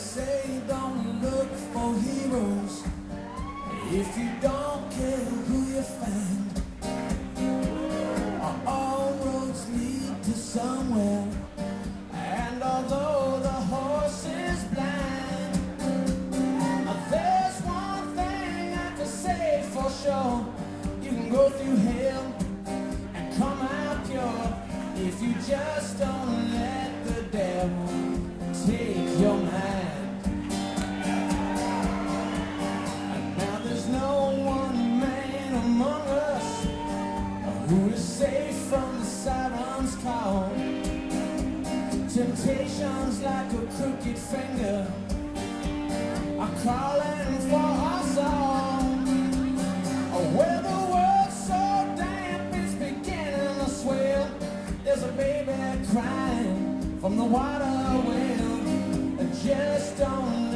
say don't look for heroes if you don't care who you find. All roads lead to somewhere, and although the horse is blind, there's one thing I can say for sure: you can go through hell and come out pure if you just don't let the devil take your mind. And now there's no one man among us who is safe from the siren's call. Temptations like a crooked finger are calling for us all. Where the world's so damp it's beginning to swell, there's a baby crying from the water well. Just don't